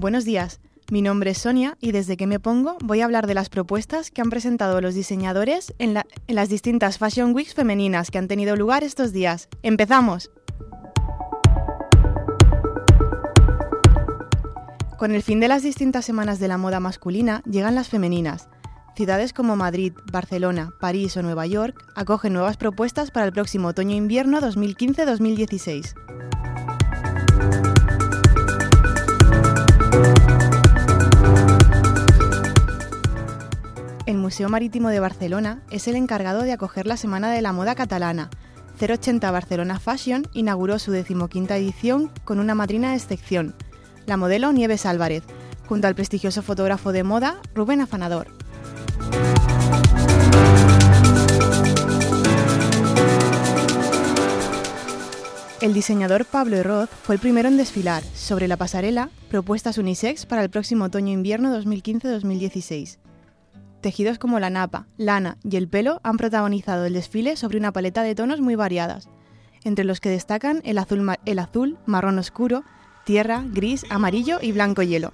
Buenos días, mi nombre es Sonia y desde que me pongo voy a hablar de las propuestas que han presentado los diseñadores en las distintas Fashion Weeks femeninas que han tenido lugar estos días. ¡Empezamos! Con el fin de las distintas semanas de la moda masculina llegan las femeninas. Ciudades como Madrid, Barcelona, París o Nueva York acogen nuevas propuestas para el próximo otoño-invierno 2015-2016. El Museo Marítimo de Barcelona es el encargado de acoger la Semana de la Moda Catalana. 080 Barcelona Fashion inauguró su 15ª edición con una madrina de excepción, la modelo Nieves Álvarez, junto al prestigioso fotógrafo de moda Rubén Afanador. El diseñador Pablo Herroz fue el primero en desfilar sobre la pasarela propuestas unisex para el próximo otoño-invierno 2015-2016. Tejidos como la napa, lana y el pelo han protagonizado el desfile sobre una paleta de tonos muy variadas, entre los que destacan el azul, marrón oscuro, tierra, gris, amarillo y blanco hielo.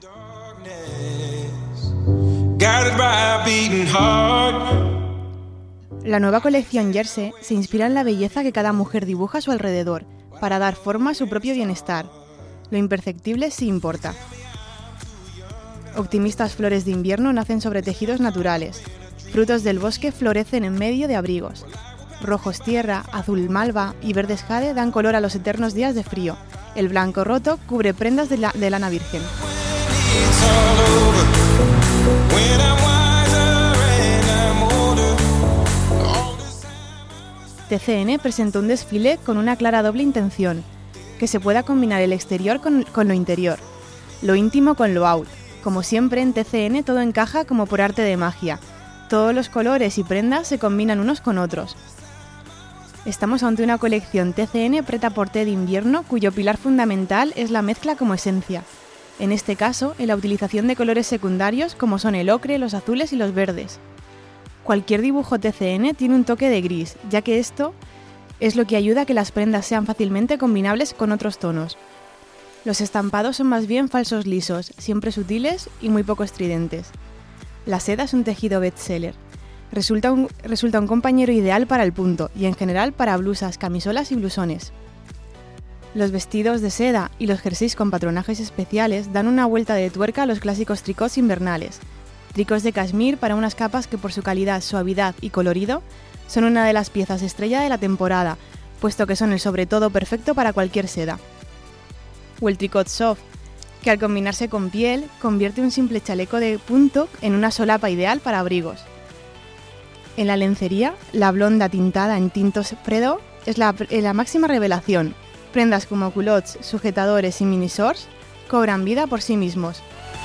La nueva colección Jersey se inspira en la belleza que cada mujer dibuja a su alrededor para dar forma a su propio bienestar. Lo imperceptible sí importa. Optimistas flores de invierno nacen sobre tejidos naturales. Frutos del bosque florecen en medio de abrigos. Rojos tierra, azul malva y verdes jade dan color a los eternos días de frío. El blanco roto cubre prendas de lana virgen. TCN presentó un desfile con una clara doble intención, que se pueda combinar el exterior con lo interior, lo íntimo con lo out. Como siempre en TCN todo encaja como por arte de magia. Todos los colores y prendas se combinan unos con otros. Estamos ante una colección TCN Pret-a-Porter de invierno cuyo pilar fundamental es la mezcla como esencia. En este caso, en la utilización de colores secundarios como son el ocre, los azules y los verdes. Cualquier dibujo TCN tiene un toque de gris, ya que esto es lo que ayuda a que las prendas sean fácilmente combinables con otros tonos. Los estampados son más bien falsos lisos, siempre sutiles y muy poco estridentes. La seda es un tejido bestseller. Resulta un compañero ideal para el punto y en general para blusas, camisolas y blusones. Los vestidos de seda y los jerseys con patronajes especiales dan una vuelta de tuerca a los clásicos tricots invernales. Tricos de cashmere para unas capas que por su calidad, suavidad y colorido son una de las piezas estrella de la temporada, puesto que son el sobre todo perfecto para cualquier seda. O el tricot soft, que al combinarse con piel convierte un simple chaleco de punto en una solapa ideal para abrigos. En la lencería, la blonda tintada en tintos Fredo es la máxima revelación. Prendas como culottes, sujetadores y mini shorts cobran vida por sí mismos.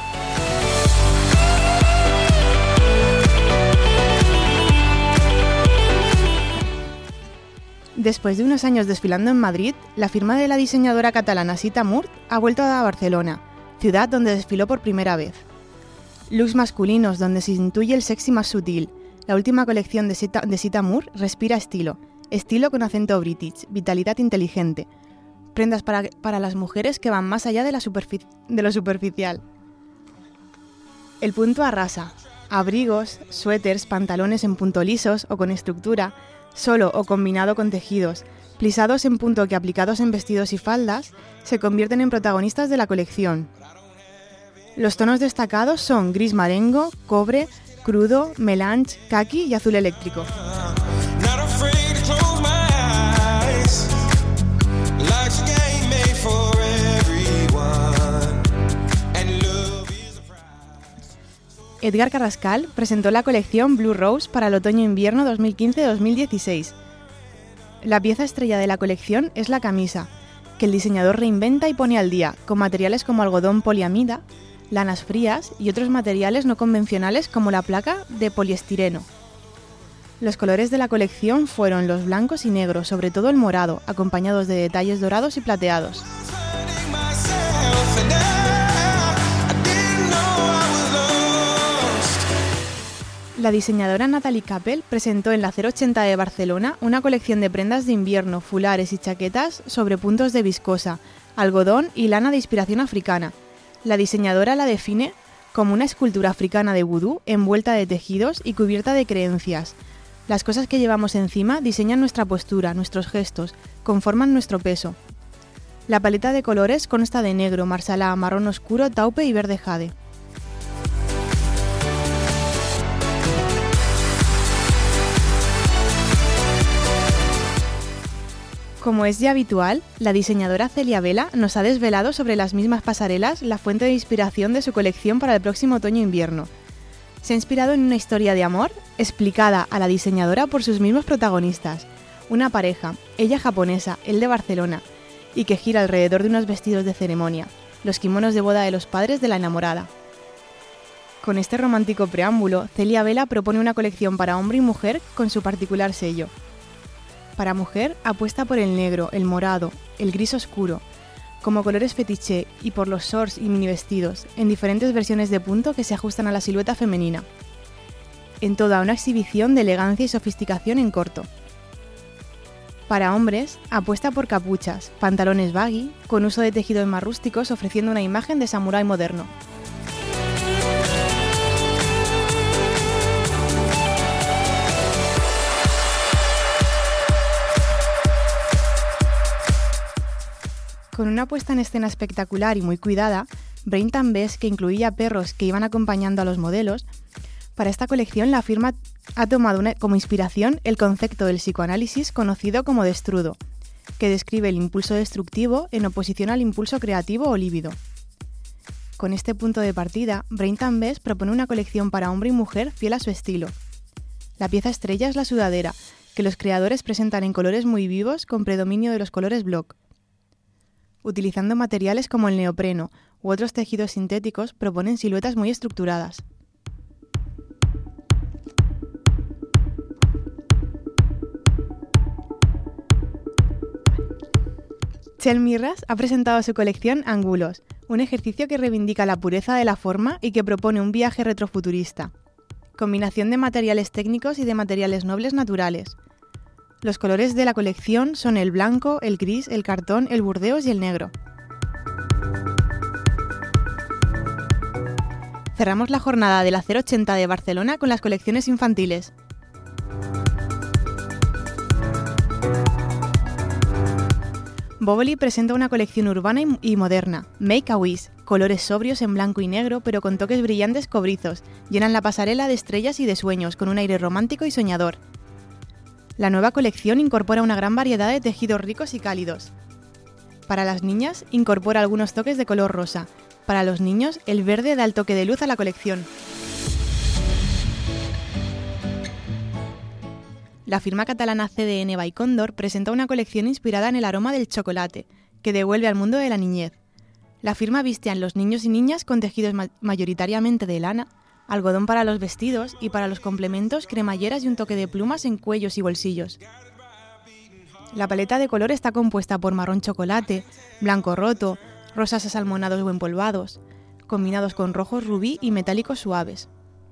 Después de unos años desfilando en Madrid, la firma de la diseñadora catalana Sita Murt ha vuelto a Barcelona, ciudad donde desfiló por primera vez. Looks masculinos donde se intuye el sexy más sutil. La última colección de Sita Murt respira estilo con acento british, vitalidad inteligente. Prendas para las mujeres que van más allá de lo superficial. El punto arrasa. Abrigos, suéteres, pantalones en punto lisos o con estructura, solo o combinado con tejidos, plisados en punto que aplicados en vestidos y faldas, se convierten en protagonistas de la colección. Los tonos destacados son gris marengo, cobre, crudo, melange, caqui y azul eléctrico. Edgar Carrascal presentó la colección Blue Rose para el otoño-invierno 2015-2016. La pieza estrella de la colección es la camisa, que el diseñador reinventa y pone al día, con materiales como algodón poliamida, lanas frías y otros materiales no convencionales como la placa de poliestireno. Los colores de la colección fueron los blancos y negros, sobre todo el morado, acompañados de detalles dorados y plateados. La diseñadora Natalie Capel presentó en la 080 de Barcelona una colección de prendas de invierno, fulares y chaquetas sobre puntos de viscosa, algodón y lana de inspiración africana. La diseñadora la define como una escultura africana de vudú envuelta de tejidos y cubierta de creencias. Las cosas que llevamos encima diseñan nuestra postura, nuestros gestos, conforman nuestro peso. La paleta de colores consta de negro, marsalá, marrón oscuro, taupe y verde jade. Como es ya habitual, la diseñadora Celia Vela nos ha desvelado sobre las mismas pasarelas la fuente de inspiración de su colección para el próximo otoño-invierno. Se ha inspirado en una historia de amor explicada a la diseñadora por sus mismos protagonistas, una pareja, ella japonesa, él de Barcelona, y que gira alrededor de unos vestidos de ceremonia, los kimonos de boda de los padres de la enamorada. Con este romántico preámbulo, Celia Vela propone una colección para hombre y mujer con su particular sello. Para mujer apuesta por el negro, el morado, el gris oscuro, como colores fetiche y por los shorts y mini vestidos, en diferentes versiones de punto que se ajustan a la silueta femenina. En toda una exhibición de elegancia y sofisticación en corto. Para hombres, apuesta por capuchas, pantalones baggy, con uso de tejidos más rústicos ofreciendo una imagen de samurái moderno. Con una puesta en escena espectacular y muy cuidada, Braintan Bess, que incluía perros que iban acompañando a los modelos, para esta colección la firma ha tomado como inspiración el concepto del psicoanálisis conocido como destrudo, que describe el impulso destructivo en oposición al impulso creativo o líbido. Con este punto de partida, Braintan Bess propone una colección para hombre y mujer fiel a su estilo. La pieza estrella es la sudadera, que los creadores presentan en colores muy vivos con predominio de los colores block. Utilizando materiales como el neopreno u otros tejidos sintéticos, proponen siluetas muy estructuradas. Chel Mirras ha presentado su colección Ángulos, un ejercicio que reivindica la pureza de la forma y que propone un viaje retrofuturista. Combinación de materiales técnicos y de materiales nobles naturales. Los colores de la colección son el blanco, el gris, el cartón, el burdeos y el negro. Cerramos la jornada de la 080 de Barcelona con las colecciones infantiles. Boboli presenta una colección urbana y moderna, Make a Wish, colores sobrios en blanco y negro pero con toques brillantes cobrizos, llenan la pasarela de estrellas y de sueños con un aire romántico y soñador. La nueva colección incorpora una gran variedad de tejidos ricos y cálidos. Para las niñas, incorpora algunos toques de color rosa. Para los niños, el verde da el toque de luz a la colección. La firma catalana CDN by Cóndor presenta una colección inspirada en el aroma del chocolate, que devuelve al mundo de la niñez. La firma viste a los niños y niñas con tejidos mayoritariamente de lana, algodón para los vestidos y para los complementos, cremalleras y un toque de plumas en cuellos y bolsillos. La paleta de color está compuesta por marrón chocolate, blanco roto, rosas asalmonados o empolvados, combinados con rojos rubí y metálicos suaves.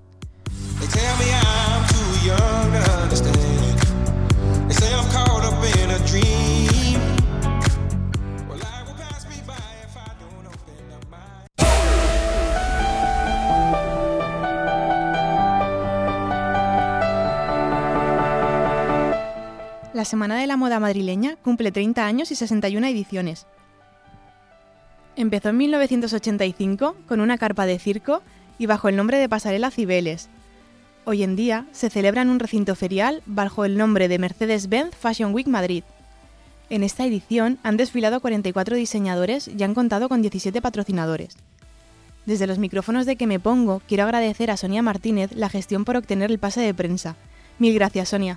La Semana de la Moda Madrileña cumple 30 años y 61 ediciones. Empezó en 1985 con una carpa de circo y bajo el nombre de Pasarela Cibeles. Hoy en día se celebra en un recinto ferial bajo el nombre de Mercedes-Benz Fashion Week Madrid. En esta edición han desfilado 44 diseñadores y han contado con 17 patrocinadores. Desde los micrófonos de Que Me Pongo, quiero agradecer a Sonia Martínez la gestión por obtener el pase de prensa. Mil gracias, Sonia.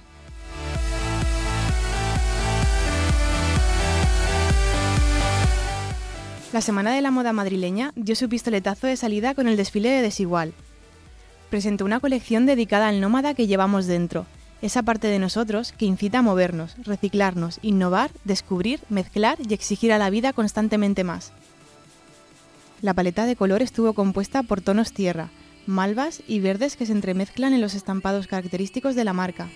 La Semana de la Moda Madrileña dio su pistoletazo de salida con el desfile de Desigual. Presentó una colección dedicada al nómada que llevamos dentro, esa parte de nosotros que incita a movernos, reciclarnos, innovar, descubrir, mezclar y exigir a la vida constantemente más. La paleta de color estuvo compuesta por tonos tierra, malvas y verdes que se entremezclan en los estampados característicos de la marca.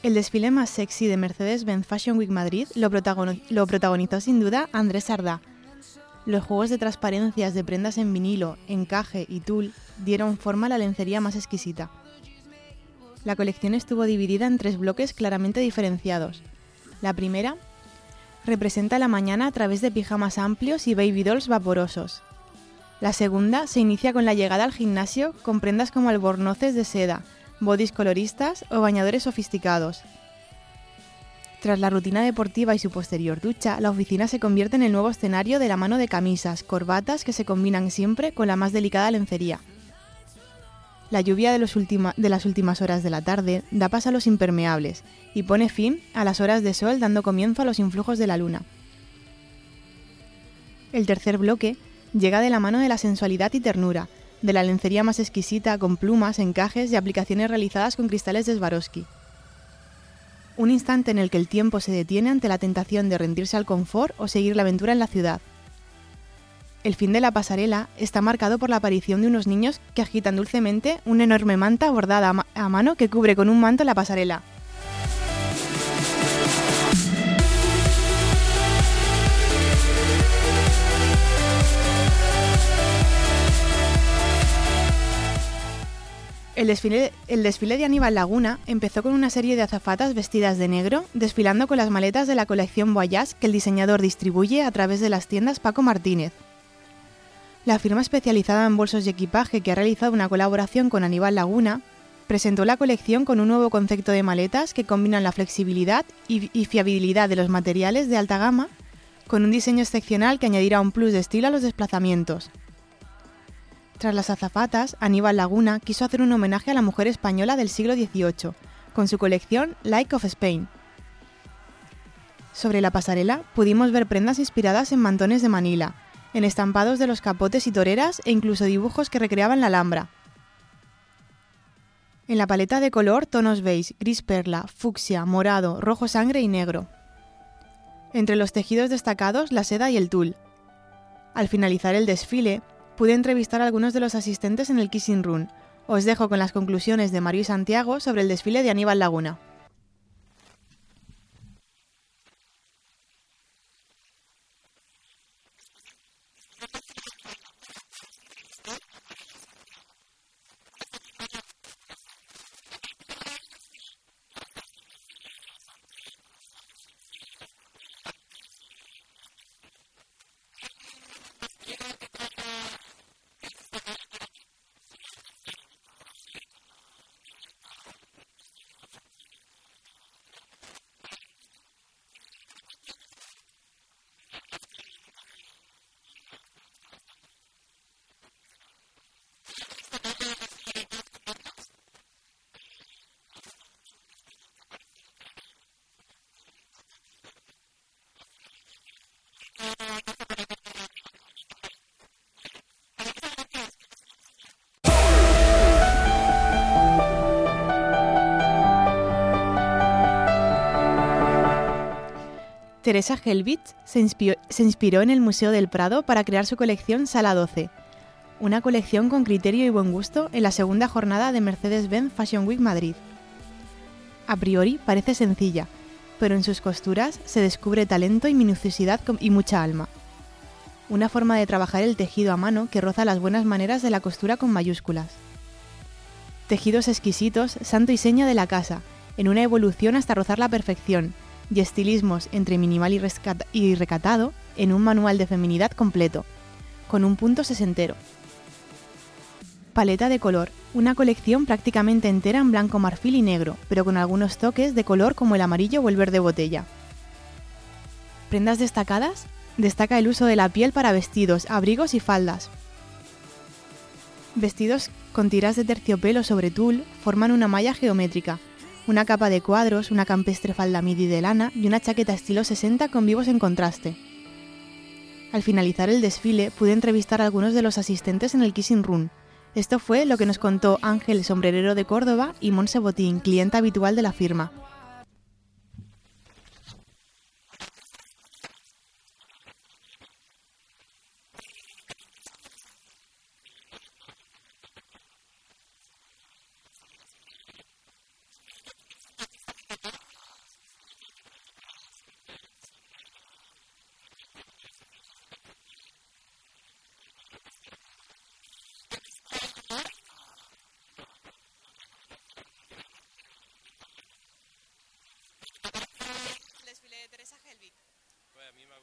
El desfile más sexy de Mercedes-Benz Fashion Week Madrid lo protagonizó sin duda Andrés Sardá. Los juegos de transparencias de prendas en vinilo, encaje y tul dieron forma a la lencería más exquisita. La colección estuvo dividida en 3 bloques claramente diferenciados. La primera representa la mañana a través de pijamas amplios y baby dolls vaporosos. La segunda se inicia con la llegada al gimnasio con prendas como albornoces de seda, bodys coloristas o bañadores sofisticados. Tras la rutina deportiva y su posterior ducha, la oficina se convierte en el nuevo escenario de la mano de camisas, corbatas que se combinan siempre con la más delicada lencería. La lluvia de las últimas horas de la tarde da paso a los impermeables y pone fin a las horas de sol, dando comienzo a los influjos de la luna. El tercer bloque llega de la mano de la sensualidad y ternura, de la lencería más exquisita con plumas, encajes y aplicaciones realizadas con cristales de Swarovski. Un instante en el que el tiempo se detiene ante la tentación de rendirse al confort o seguir la aventura en la ciudad. El fin de la pasarela está marcado por la aparición de unos niños que agitan dulcemente una enorme manta bordada a mano que cubre con un manto la pasarela. El desfile de Aníbal Laguna empezó con una serie de azafatas vestidas de negro, desfilando con las maletas de la colección Voyage que el diseñador distribuye a través de las tiendas Paco Martínez. La firma especializada en bolsos y equipaje que ha realizado una colaboración con Aníbal Laguna presentó la colección con un nuevo concepto de maletas que combinan la flexibilidad y fiabilidad de los materiales de alta gama con un diseño excepcional que añadirá un plus de estilo a los desplazamientos. Tras las azafatas, Aníbal Laguna quiso hacer un homenaje a la mujer española del siglo XVIII, con su colección Like of Spain. Sobre la pasarela pudimos ver prendas inspiradas en mantones de Manila, en estampados de los capotes y toreras e incluso dibujos que recreaban la Alhambra. En la paleta de color, tonos beige, gris perla, fucsia, morado, rojo sangre y negro. Entre los tejidos destacados, la seda y el tul. Al finalizar el desfile, pude entrevistar a algunos de los asistentes en el Kissing Room. Os dejo con las conclusiones de Mario y Santiago sobre el desfile de Aníbal Laguna. Teresa Helbich se inspiró en el Museo del Prado para crear su colección Sala 12, una colección con criterio y buen gusto en la segunda jornada de Mercedes-Benz Fashion Week Madrid. A priori parece sencilla, pero en sus costuras se descubre talento y minuciosidad y mucha alma. Una forma de trabajar el tejido a mano que roza las buenas maneras de la costura con mayúsculas. Tejidos exquisitos, santo y seña de la casa, en una evolución hasta rozar la perfección, y estilismos entre minimal y recatado en un manual de feminidad completo, con un punto sesentero. Paleta de color, una colección prácticamente entera en blanco marfil y negro, pero con algunos toques de color como el amarillo o el verde botella. Prendas destacadas, destaca el uso de la piel para vestidos, abrigos y faldas. Vestidos con tiras de terciopelo sobre tul forman una malla geométrica, una capa de cuadros, una campestre falda midi de lana y una chaqueta estilo 60 con vivos en contraste. Al finalizar el desfile pude entrevistar a algunos de los asistentes en el Kissing Room. Esto fue lo que nos contó Ángel Sombrerero de Córdoba y Montse Botín, clienta habitual de la firma.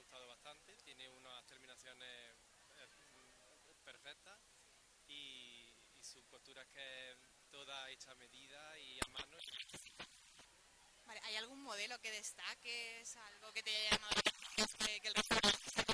gustado bastante, tiene unas terminaciones perfectas y su costura es que es toda hecha a medida y a mano. Vale, ¿hay algún modelo que destaque? ¿Es algo que te haya llamado la atención que el resto?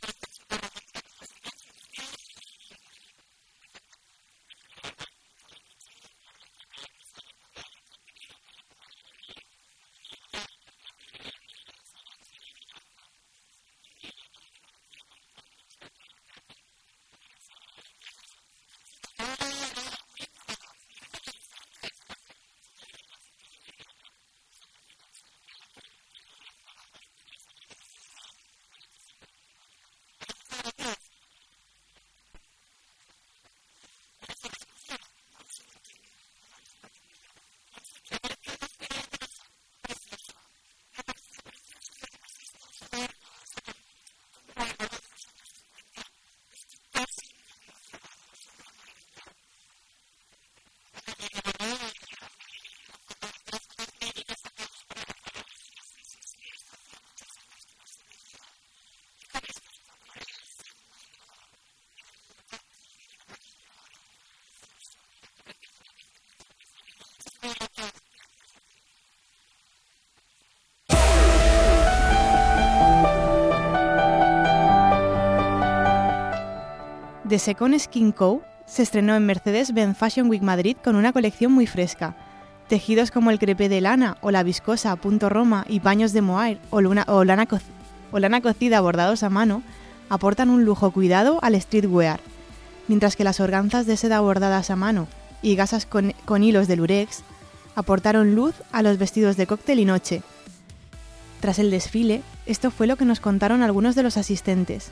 The Second Skin Co. se estrenó en Mercedes-Benz Fashion Week Madrid con una colección muy fresca. Tejidos como el crepé de lana o la viscosa punto Roma y paños de mohair o lana cocida bordados a mano aportan un lujo cuidado al streetwear, mientras que las organzas de seda bordadas a mano y gasas con hilos de lurex aportaron luz a los vestidos de cóctel y noche. Tras el desfile, esto fue lo que nos contaron algunos de los asistentes.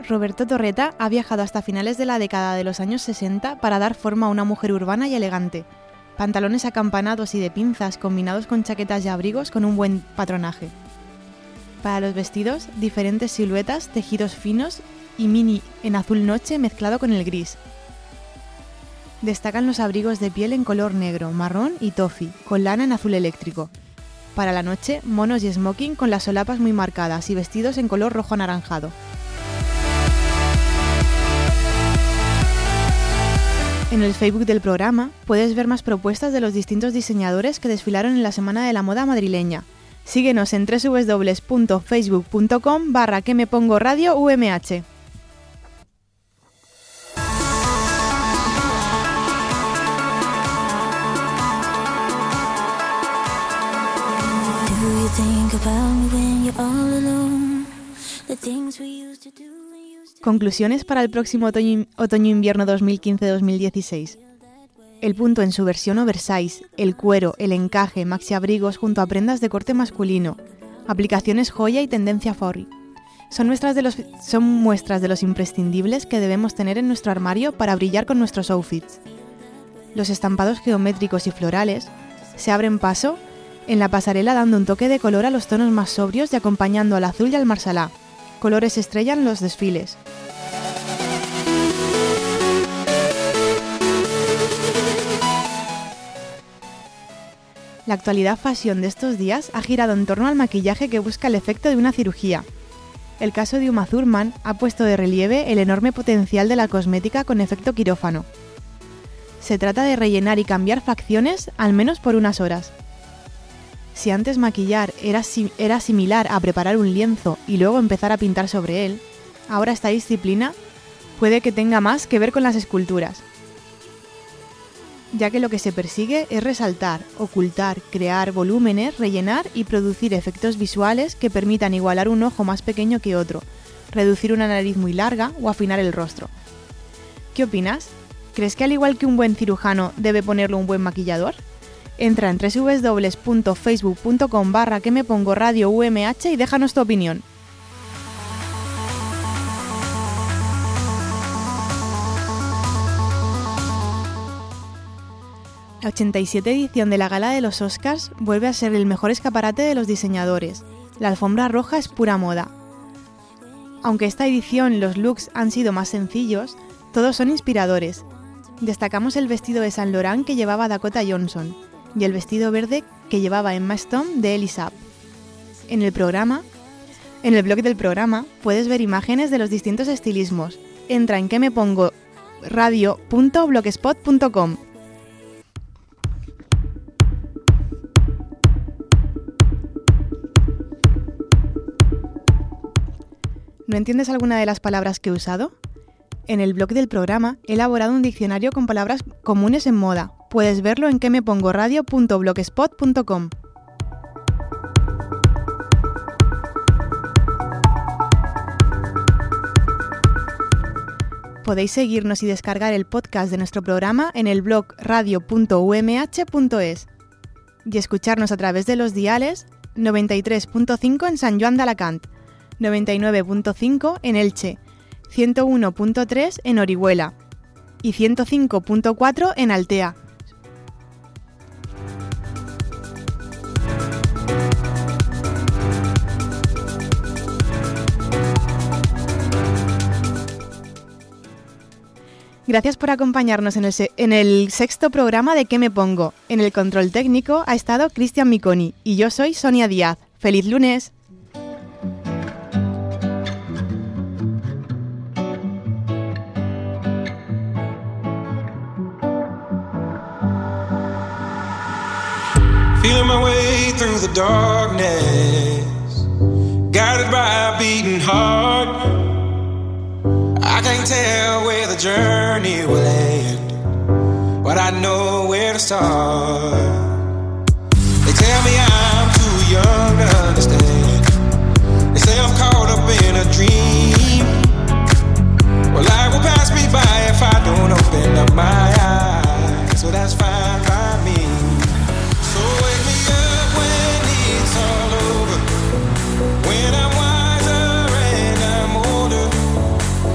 Roberto Torreta ha viajado hasta finales de la década de los años 60 para dar forma a una mujer urbana y elegante. Pantalones acampanados y de pinzas combinados con chaquetas y abrigos con un buen patronaje. Para los vestidos, diferentes siluetas, tejidos finos y mini en azul noche mezclado con el gris. Destacan los abrigos de piel en color negro, marrón y toffee, con lana en azul eléctrico. Para la noche, monos y smoking con las solapas muy marcadas y vestidos en color rojo anaranjado. En el Facebook del programa puedes ver más propuestas de los distintos diseñadores que desfilaron en la Semana de la Moda madrileña. Síguenos en www.facebook.com/que-me-pongo-radio-umh. Conclusiones para el próximo otoño-invierno 2015-2016. El punto en su versión oversize, el cuero, el encaje, maxi abrigos junto a prendas de corte masculino, aplicaciones joya y tendencia furry. Son muestras de los imprescindibles que debemos tener en nuestro armario para brillar con nuestros outfits. Los estampados geométricos y florales se abren paso en la pasarela dando un toque de color a los tonos más sobrios y acompañando al azul y al marsalá. Colores estrella en los desfiles. La actualidad fashion de estos días ha girado en torno al maquillaje que busca el efecto de una cirugía. El caso de Uma Thurman ha puesto de relieve el enorme potencial de la cosmética con efecto quirófano. Se trata de rellenar y cambiar facciones al menos por unas horas. Si antes maquillar era similar a preparar un lienzo y luego empezar a pintar sobre él, ahora esta disciplina puede que tenga más que ver con las esculturas, ya que lo que se persigue es resaltar, ocultar, crear volúmenes, rellenar y producir efectos visuales que permitan igualar un ojo más pequeño que otro, reducir una nariz muy larga o afinar el rostro. ¿Qué opinas? ¿Crees que al igual que un buen cirujano debe ponerlo un buen maquillador? Entra en www.facebook.com/que-me-pongo-radio-umh y déjanos tu opinión. La 87 edición de la Gala de los Oscars vuelve a ser el mejor escaparate de los diseñadores. La alfombra roja es pura moda. Aunque esta edición los looks han sido más sencillos, todos son inspiradores. Destacamos el vestido de Saint Laurent que llevaba Dakota Johnson y el vestido verde que llevaba Emma Stone de Elisab. En el blog del programa puedes ver imágenes de los distintos estilismos. Entra en que-me-pongo-radio.blogspot.com. ¿No entiendes alguna de las palabras que he usado? En el blog del programa he elaborado un diccionario con palabras comunes en moda. Puedes verlo en que-me-pongo-radio.blogspot.com. Podéis seguirnos y descargar el podcast de nuestro programa en el blog radio.umh.es y escucharnos a través de los diales 93.5 en Sant Joan d'Alacant, 99.5 en Elche, 101.3 en Orihuela y 105.4 en Altea. Gracias por acompañarnos en el sexto programa de ¿Qué me pongo? En el control técnico ha estado Cristian Miconi y yo soy Sonia Díaz. ¡Feliz lunes! Feeling my way through the darkness, guided by a beating heart. I can't tell where the journey will end, but I know where to start. They tell me I'm too young to understand. They say I'm caught up in a dream. Well, life will pass me by if I don't open up my eyes, so that's fine by me. So wake me up when it's all over, when I'm wiser and I'm older.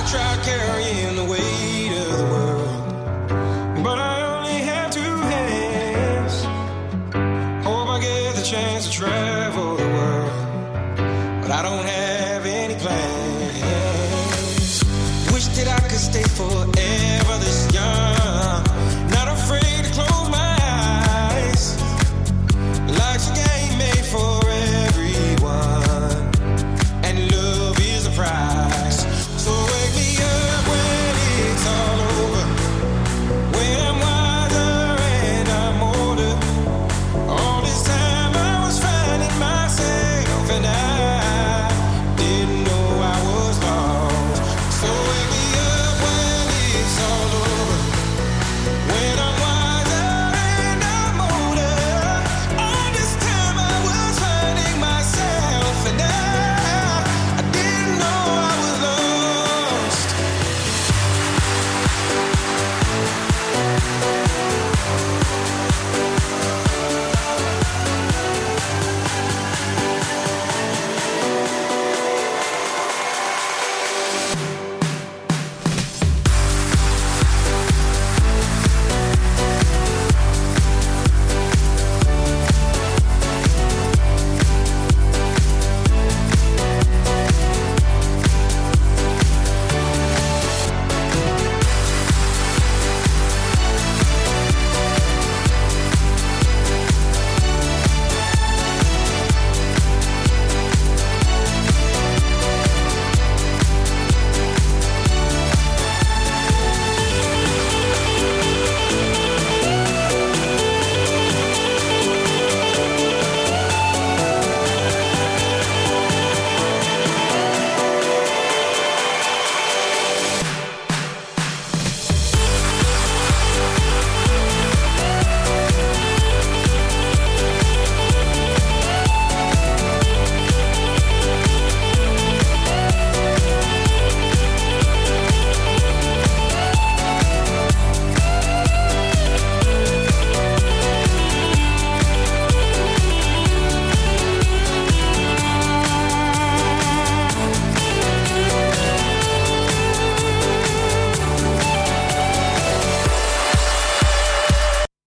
try to carry